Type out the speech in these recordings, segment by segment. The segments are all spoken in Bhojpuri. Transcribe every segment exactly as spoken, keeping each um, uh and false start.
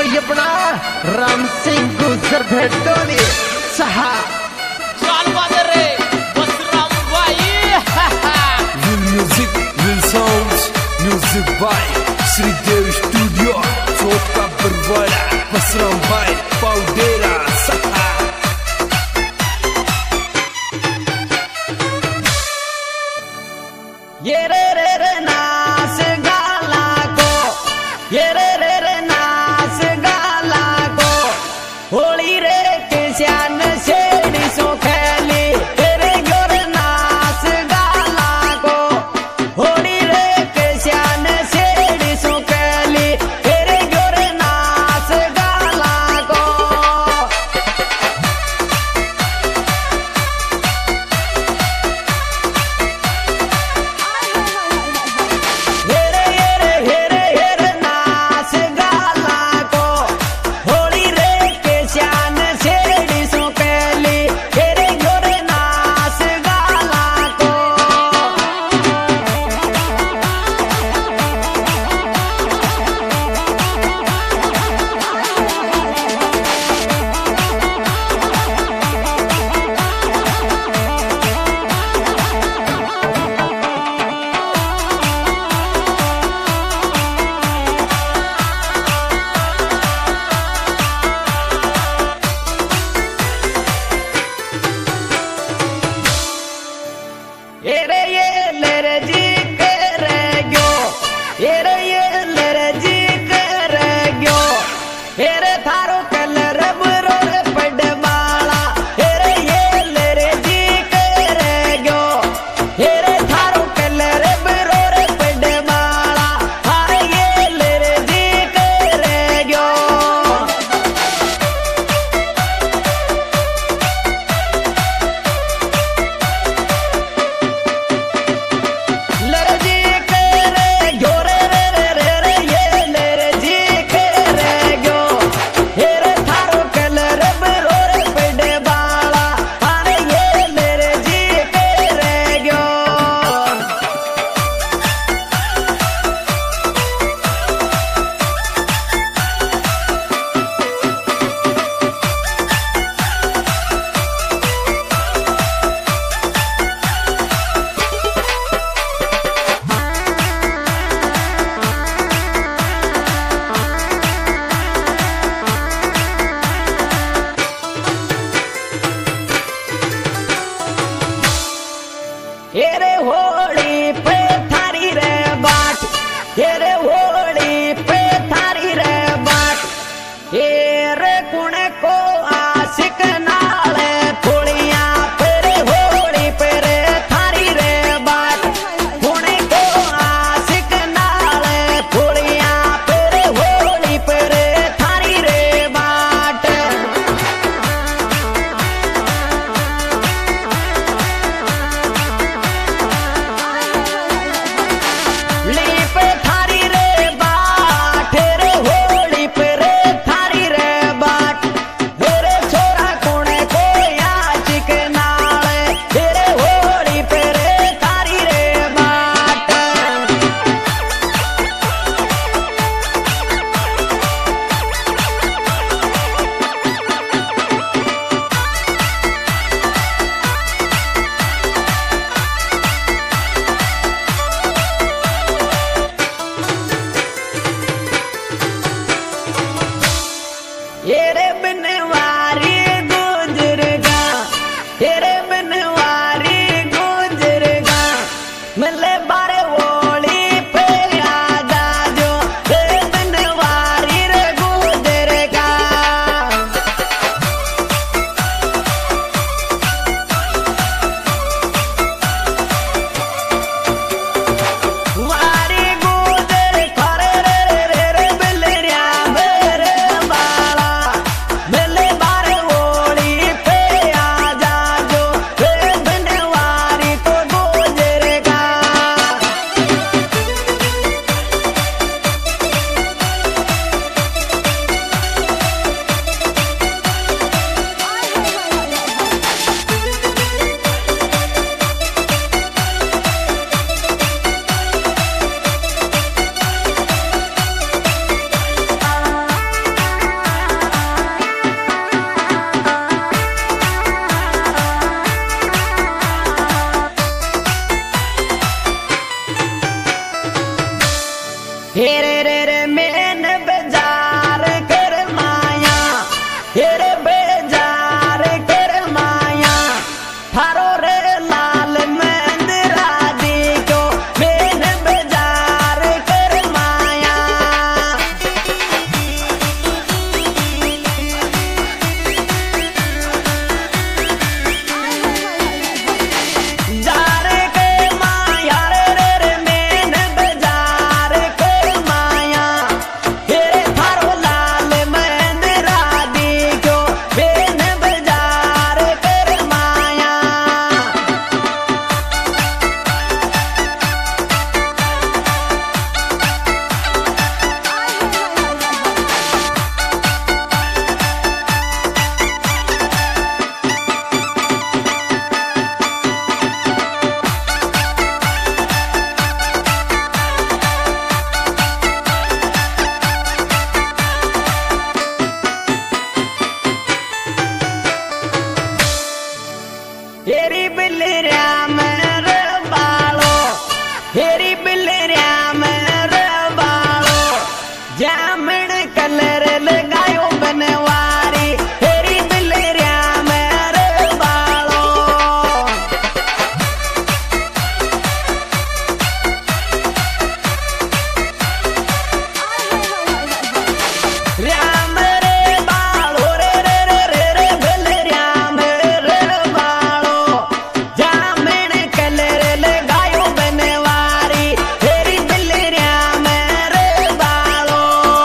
भाई अपना राम सिंह गुजर भेटोनी सहा चाल बाजे रे बस राम भाई Will music, will sounds, music by Sridev Studio, Chota Barwara, Basram by Paudera, Saha. ये रे रे रे नाच गाला को, ये रे रे रे नाच गाला को, होली रे किसान शेरी सो खेली, तेरे गोर नाच गाला को, होली रे किसान शेरी सो खेली, तेरे गोर नाच गाला को। हेरे हेरे हेरे हेरे नाच गाला को, होली रे किसान शेरी सो खेली, तेरे गोर नाच गाला को। एरे ये लेरे जी करे गयो, एरे ये लेरे जी करे गयो, एरे थारो कलर बुरो रे पडवाला, एरे ये लेरे जी करे गयो, एरे थारो कलर बुरो रे पडवाला, हारे ये लेरे जी करे गयो। लेरे जी करे गयो रे रे रे रे रे ये लेरे जी करे गयो, हे हेरे रे रे मेन बाजार कर माया, हेरे बाजार कर माया, थारो रे लाल मंदिरा देखो मेन बाजार कर माया। जार के माया रे रे रे मेन बाजार कर माया, हेरे थारो लाल मंदिरा देखो मेन बाजार कर माया। हेरी बिलरिया में बालो, हेरी बिलरिया में बालो, जामन कलर लगायो बनवारी, हेरी बिलरिया में बालो। राम रे बालो रे रे रे रे रे बिलरिया में बालो, जामन कलर लगायो बनवारी, हेरी बिलरिया में बालो।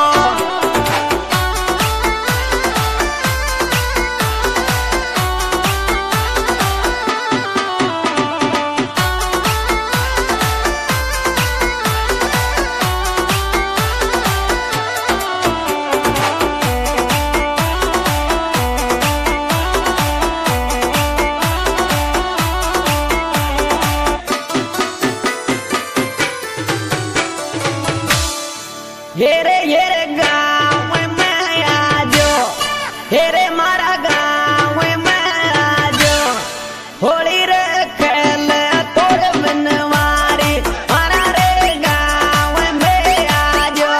हेरे हेरे गाँव में आजो, हेरे मारा गाँव में आजो, होली रे खेल तोर बनवारी, मारा रे गाँव में आजो।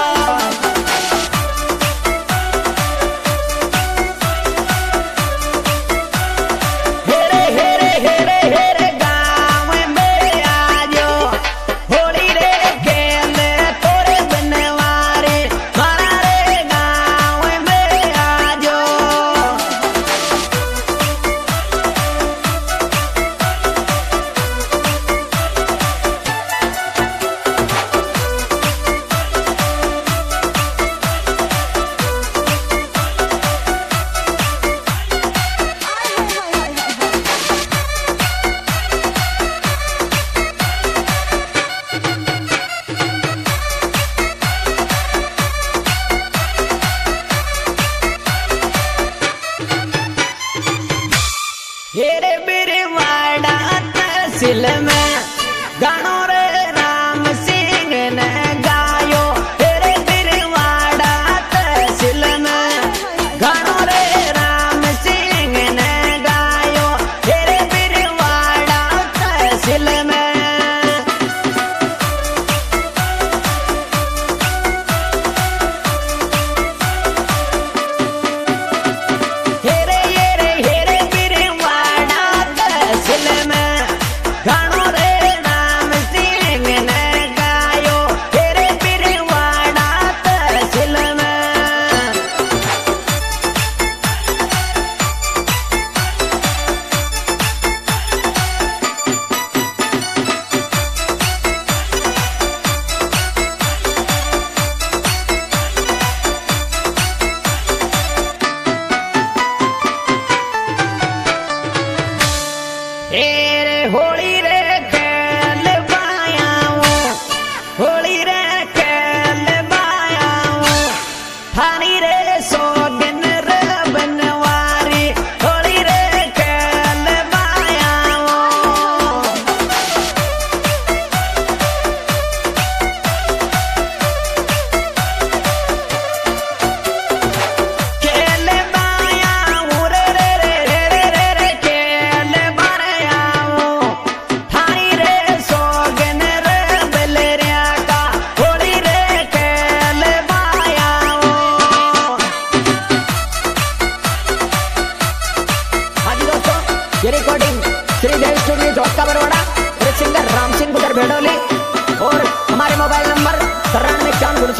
हेरे हेरे हेरे हेरे गाँव में आजो, होली रे खेल तोर बनवारी,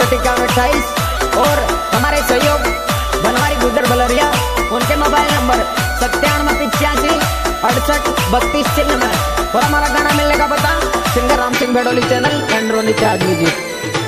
चौसठ इक्यावन अट्ठाईस और हमारे सहयोग बनवारी गुजर बलरिया उनके मोबाइल नंबर सत्तानवे पिचासी अड़सठ बत्तीस चिन्ह में। और हमारा गाना मिलने का पता सिंगर राम सिंह भेडोली चैनल एंड्रोनी चार्ज म्यूजिक।